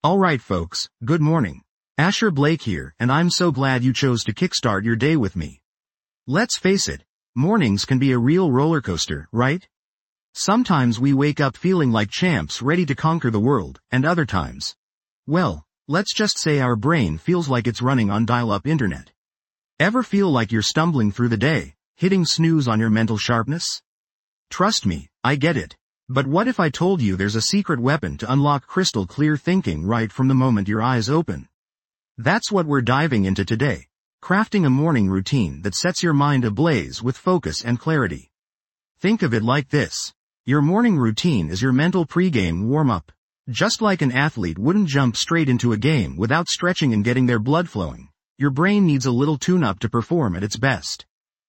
Alright folks, good morning. Asher Blake here, and I'm so glad you chose to kickstart your day with me. Let's face it, mornings can be a real roller coaster, right? Sometimes we wake up feeling like champs ready to conquer the world, and other times, well, let's just say our brain feels like it's running on dial-up internet. Ever feel like you're stumbling through the day, hitting snooze on your mental sharpness? Trust me, I get it. But what if I told you there's a secret weapon to unlock crystal clear thinking right from the moment your eyes open? That's what we're diving into today. Crafting a morning routine that sets your mind ablaze with focus and clarity. Think of it like this. Your morning routine is your mental pre-game warm-up. Just like an athlete wouldn't jump straight into a game without stretching and getting their blood flowing, your brain needs a little tune-up to perform at its best.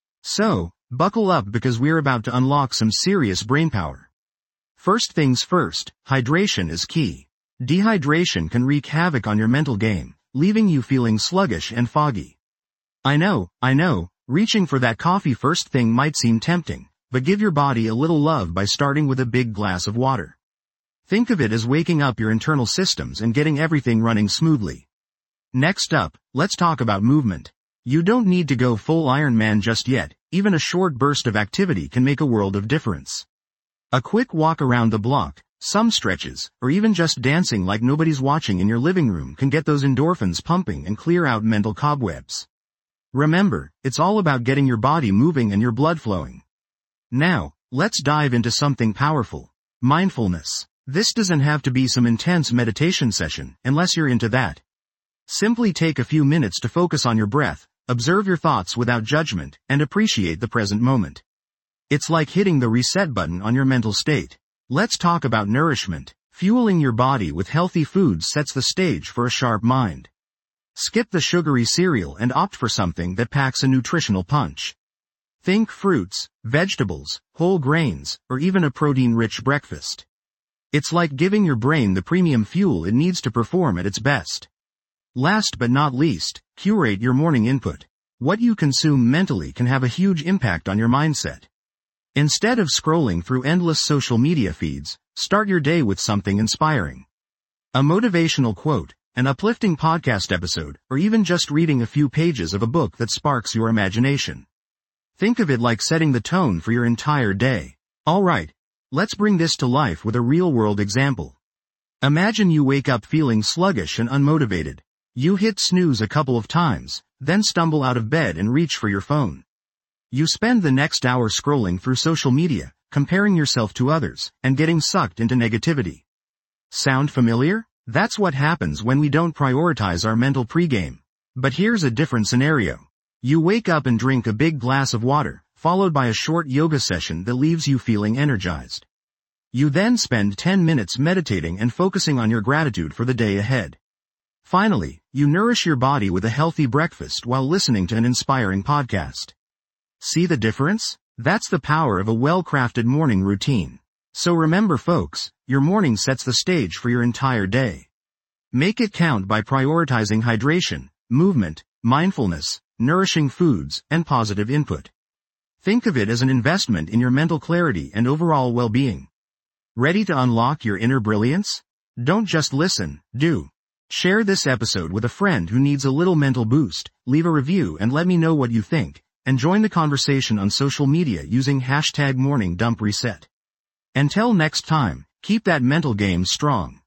So, buckle up because we're about to unlock some serious brainpower. First things first, hydration is key. Dehydration can wreak havoc on your mental game, leaving you feeling sluggish and foggy. I know, reaching for that coffee first thing might seem tempting, but give your body a little love by starting with a big glass of water. Think of it as waking up your internal systems and getting everything running smoothly. Next up, let's talk about movement. You don't need to go full Iron Man just yet, even a short burst of activity can make a world of difference. A quick walk around the block, some stretches, or even just dancing like nobody's watching in your living room can get those endorphins pumping and clear out mental cobwebs. Remember, it's all about getting your body moving and your blood flowing. Now, let's dive into something powerful. Mindfulness. This doesn't have to be some intense meditation session, unless you're into that. Simply take a few minutes to focus on your breath, observe your thoughts without judgment, and appreciate the present moment. It's like hitting the reset button on your mental state. Let's talk about nourishment. Fueling your body with healthy foods sets the stage for a sharp mind. Skip the sugary cereal and opt for something that packs a nutritional punch. Think fruits, vegetables, whole grains, or even a protein-rich breakfast. It's like giving your brain the premium fuel it needs to perform at its best. Last but not least, curate your morning input. What you consume mentally can have a huge impact on your mindset. Instead of scrolling through endless social media feeds, start your day with something inspiring. A motivational quote, an uplifting podcast episode, or even just reading a few pages of a book that sparks your imagination. Think of it like setting the tone for your entire day. Alright, let's bring this to life with a real-world example. Imagine you wake up feeling sluggish and unmotivated. You hit snooze a couple of times, then stumble out of bed and reach for your phone. You spend the next hour scrolling through social media, comparing yourself to others, and getting sucked into negativity. Sound familiar? That's what happens when we don't prioritize our mental pregame. But here's a different scenario. You wake up and drink a big glass of water, followed by a short yoga session that leaves you feeling energized. You then spend 10 minutes meditating and focusing on your gratitude for the day ahead. Finally, you nourish your body with a healthy breakfast while listening to an inspiring podcast. See the difference? That's the power of a well-crafted morning routine. So remember folks, your morning sets the stage for your entire day. Make it count by prioritizing hydration, movement, mindfulness, nourishing foods, and positive input. Think of it as an investment in your mental clarity and overall well-being. Ready to unlock your inner brilliance? Don't just listen, do. Share this episode with a friend who needs a little mental boost, leave a review and let me know what you think. And join the conversation on social media using #MorningDumpReset. Until next time, keep that mental game strong.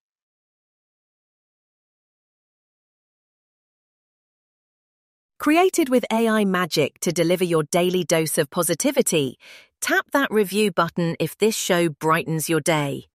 Created with AI magic to deliver your daily dose of positivity, tap that review button if this show brightens your day.